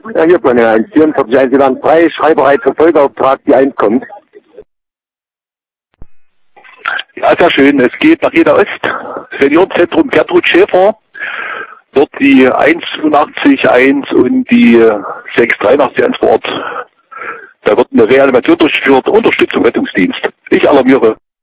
Ja, hier von der 144 Schreiberei für Folgeauftrag, die 1 kommt. Ja, sehr schön. Es geht nach Jena Ost, Seniorenzentrum Gertrud Schäfer. Dort die 185-1 und die 683 ans Wort. Da wird eine Reanimation durchgeführt, Unterstützung Rettungsdienst. Ich alarmiere.